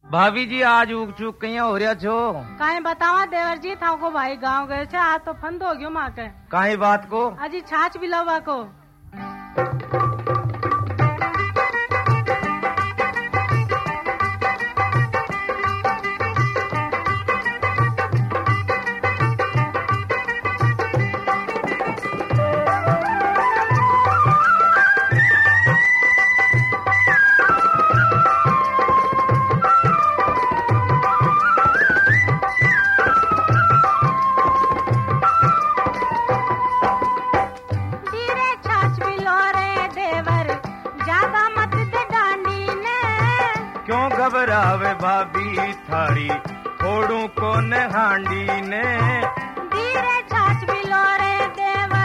भाभी जी आज उग चुक कहीं हो रहा छो? काहे बतावा देवर जी था को भाई गांव गए छे आज तो फंद हो गयो माँ के। काहे बात को? अजी छाछ बिलवा को। घबरावे भाभी थारी फोड़ू को न हांडी ने। धीरे छाछ बिलो रे देवर।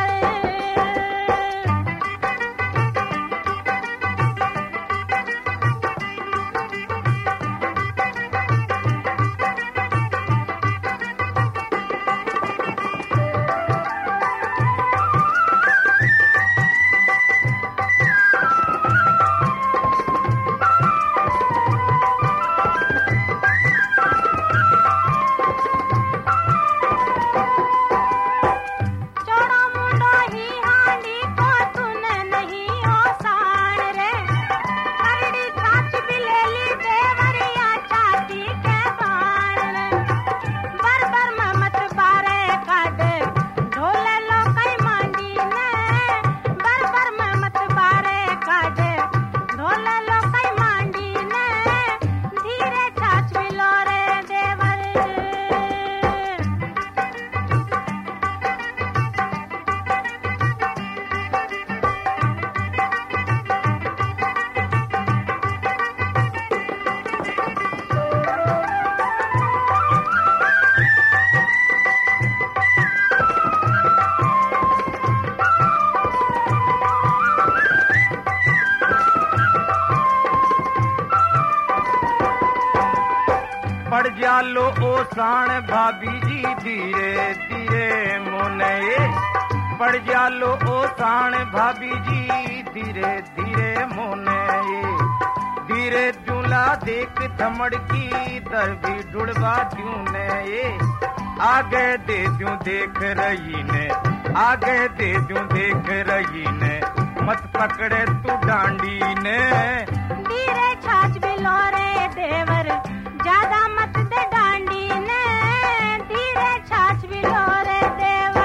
पड़ जालो ओ साण भाभी जी धीरे धीरे मोने। पड़ जालो ओ साण भाभी जी धीरे धीरे मोने। धीरे दूल्हा देख थमड़ की दर भी ढुड़वा दूं ने। आगे दे दूं देख रही ने, आगे दे दूं देख रही ने। मत पकड़े तू डांडी ने। धीरे छाछ बिलो रे देवर ज्यादा मत दे डांडी ने। धीरे छाछ बिलो रे देवर।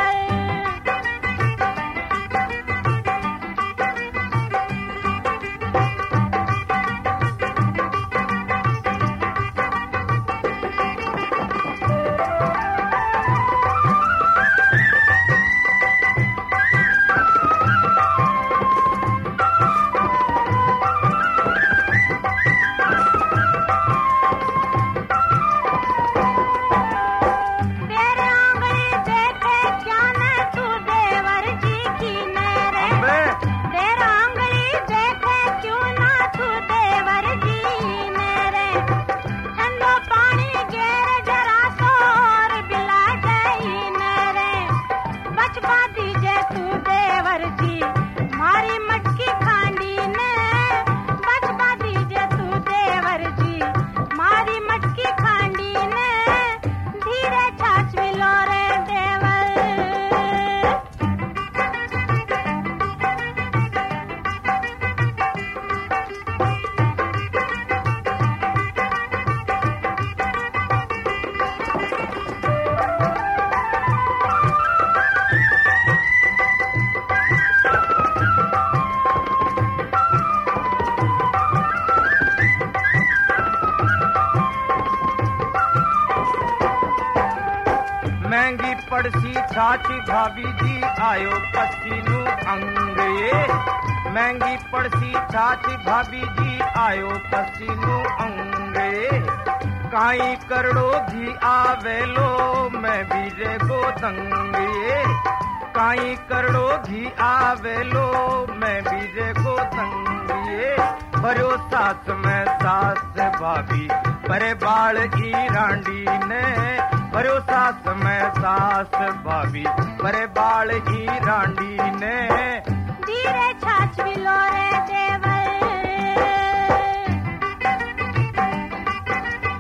महंगी पड़सी छाछ भाभी जी आयो पसीनू अंग। महंगी पड़सी छाछ भाभी जी आयो पसीनू अंग। काई करड़ो घी आवेलो मैं बीजे गो दंग। काई करड़ो घी आवेलो मैं बीजे गो दंग। भरो सास में सास भाभी परे बाल की रांडी ने। भरो सास में सास भाभी परे बाल की रांडी ने। धीरे छाछ बिलो रे देवर।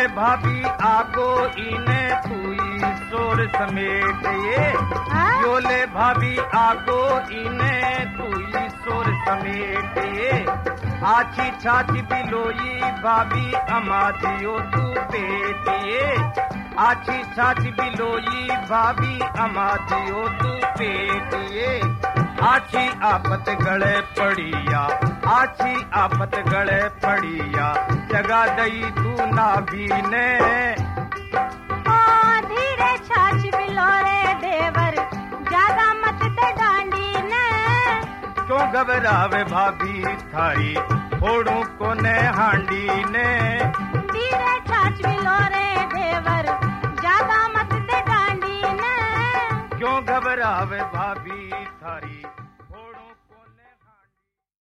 भाभी आगो इने तुई सोर समेट ये योले भाभी आगो इने तुई सोर समेट ये आछी छाछी बिलोई भाभी अमादियो तू पेट ये आछी छाछी बिलोई भाभी अमादियो तू पेट ये आछी आपत गले पड़िया आछी आपत गले पड़िया जगा दई तू नाभी ने धीरे छाछ बिलोरे देवर ज्यादा मत दे डांडी ने क्यों घबरावे भाभी थारी फोड़ू को ने हांडी ने धीरे छाछ बिलोरे देवर ज्यादा मत दे डांडी ने क्यों घबरावे भाभी थारी